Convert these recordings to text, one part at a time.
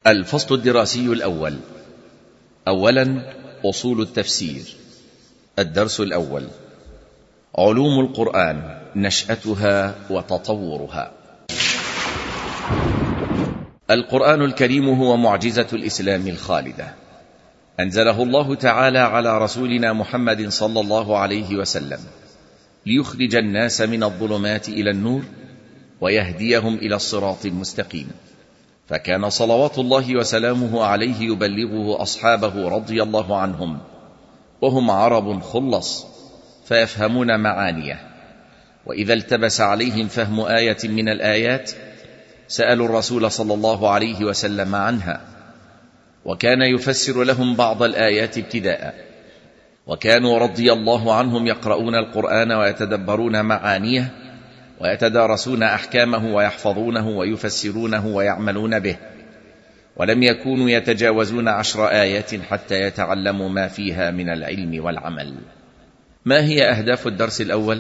الفصل الدراسي الأول. أولا أصول التفسير. الدرس الأول: علوم القرآن، نشأتها وتطورها. القرآن الكريم هو معجزة الإسلام الخالدة، أنزله الله تعالى على رسولنا محمد صلى الله عليه وسلم ليخرج الناس من الظلمات إلى النور ويهديهم إلى الصراط المستقيم، فكان صلوات الله وسلامه عليه يبلغه أصحابه رضي الله عنهم وهم عرب خلص فيفهمون معانيه، وإذا التبس عليهم فهم آية من الآيات سألوا الرسول صلى الله عليه وسلم عنها، وكان يفسر لهم بعض الآيات ابتداء، وكانوا رضي الله عنهم يقرؤون القرآن ويتدبرون معانيه ويتدارسون أحكامه ويحفظونه ويفسرونه ويعملون به، ولم يكونوا يتجاوزون 10 آيات حتى يتعلموا ما فيها من العلم والعمل. ما هي أهداف الدرس الأول؟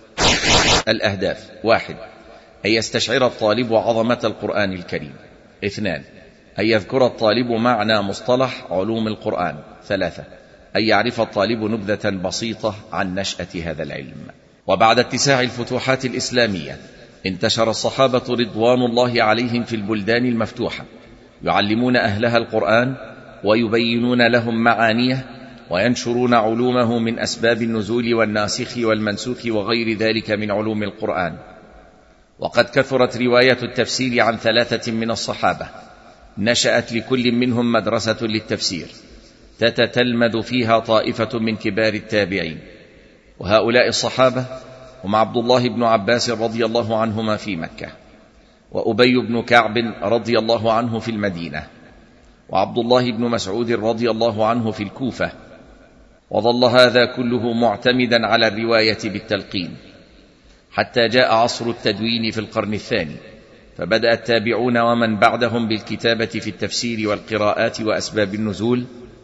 الأهداف: 1. أن يستشعر الطالب عظمة القرآن الكريم. 2. أن يذكر الطالب معنى مصطلح علوم القرآن. 3. أن يعرف الطالب نبذة بسيطة عن نشأة هذا العلم. وبعد اتساع الفتوحات الإسلامية انتشر الصحابة رضوان الله عليهم في البلدان المفتوحة، يعلمون أهلها القرآن ويبينون لهم معانيه وينشرون علومه من أسباب النزول والناسخ والمنسوخ وغير ذلك من علوم القرآن. وقد كثرت رواية التفسير عن 3 من الصحابة، نشأت لكل منهم مدرسة للتفسير تتتلمذ فيها طائفة من كبار التابعين، وهؤلاء الصحابة هم عبد الله بن عباس رضي الله عنهما في مكة، وأبي بن كعب رضي الله عنه في المدينة، وعبد الله بن مسعود رضي الله عنه في الكوفة. وظل هذا كله معتمدا على الرواية بالتلقين حتى جاء عصر التدوين في القرن الثاني، فبدأ التابعون ومن بعدهم بالكتابة في التفسير والقراءات وأسباب النزول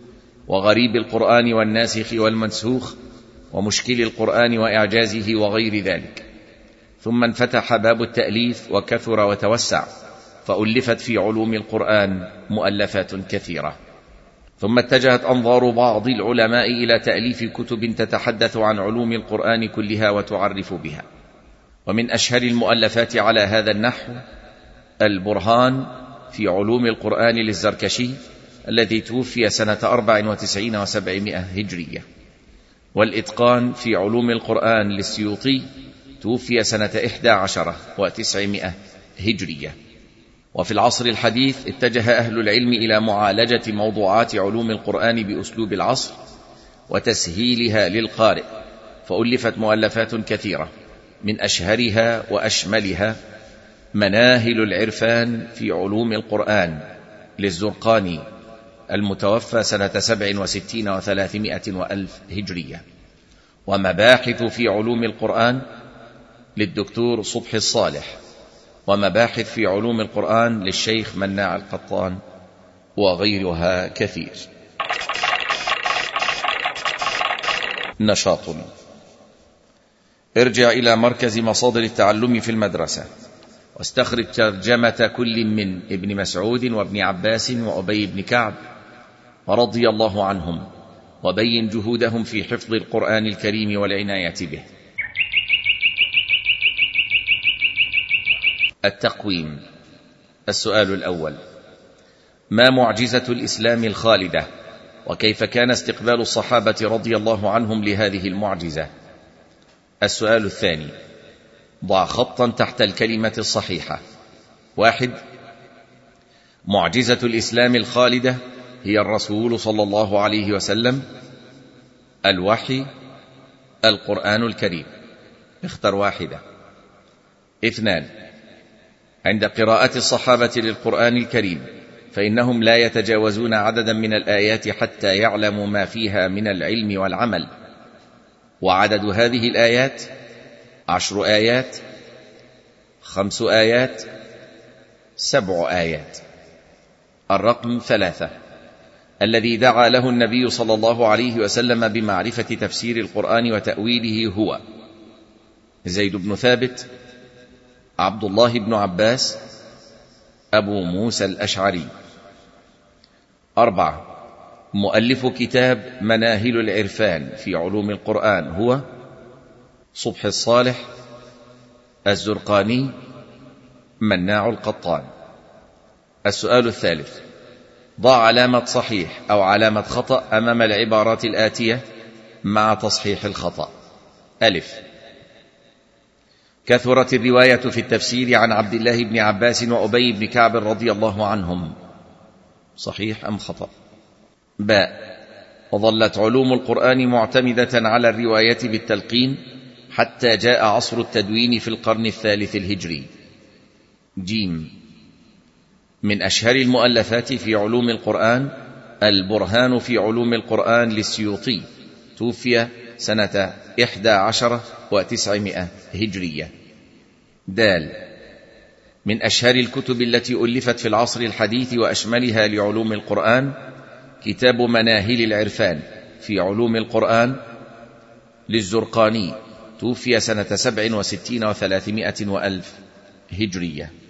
وغريب القرآن والناسخ والمنسوخ ومشكل القرآن وإعجازه وغير ذلك. ثم انفتح باب التأليف وكثر وتوسع، فألفت في علوم القرآن مؤلفات كثيرة. ثم اتجهت أنظار بعض العلماء إلى تأليف كتب تتحدث عن علوم القرآن كلها وتعرف بها، ومن أشهر المؤلفات على هذا النحو البرهان في علوم القرآن للزركشي الذي توفي سنة 94 و700 هجرية، والإتقان في علوم القرآن للسيوطي توفي سنة 11 و900 هجرية. وفي العصر الحديث اتجه أهل العلم إلى معالجة موضوعات علوم القرآن بأسلوب العصر وتسهيلها للقارئ، فألفت مؤلفات كثيرة، من أشهرها وأشملها مناهل العرفان في علوم القرآن للزرقاني المتوفى سنة 67 و300 وألف هجرية، ومباحث في علوم القرآن للدكتور صبحي الصالح، ومباحث في علوم القرآن للشيخ مناع القطان، وغيرها كثير. نشاط: ارجع إلى مركز مصادر التعلم في المدرسة واستخرج ترجمة كل من ابن مسعود وابن عباس وأبي بن كعب رضي الله عنهم، وبين جهودهم في حفظ القرآن الكريم والعناية به. التقويم. السؤال الأول: ما معجزة الإسلام الخالدة، وكيف كان استقبال الصحابة رضي الله عنهم لهذه المعجزة؟ السؤال الثاني: ضع خطا تحت الكلمة الصحيحة. 1. معجزة الإسلام الخالدة هي الرسول صلى الله عليه وسلم، الوحي، القرآن الكريم. اختر واحدة. 2. عند قراءة الصحابة للقرآن الكريم فإنهم لا يتجاوزون عددا من الآيات حتى يعلموا ما فيها من العلم والعمل، وعدد هذه الآيات 10 آيات، 5 آيات، 7 آيات. الرقم 3 الذي دعا له النبي صلى الله عليه وسلم بمعرفة تفسير القرآن وتأويله هو زيد بن ثابت، عبد الله بن عباس، أبو موسى الأشعري. 4. مؤلف كتاب مناهل العرفان في علوم القرآن هو صبح الصالح، الزرقاني، مناع القطان. السؤال الثالث: ضع علامة صحيح أو علامة خطأ أمام العبارات الآتية مع تصحيح الخطأ. ألف: كثرت الرواية في التفسير عن عبد الله بن عباس وأبي بن كعب رضي الله عنهم، صحيح أم خطأ؟ باء: وظلت علوم القرآن معتمدة على الرواية بالتلقين حتى جاء عصر التدوين في القرن الثالث الهجري. جيم: من أشهر المؤلفات في علوم القرآن البرهان في علوم القرآن للسيوطي، توفي سنة 11 و900 هجرية. دال: من أشهر الكتب التي ألفت في العصر الحديث وأشملها لعلوم القرآن كتاب مناهل العرفان في علوم القرآن للزرقاني، توفي سنة 67 و300 وألف هجرية.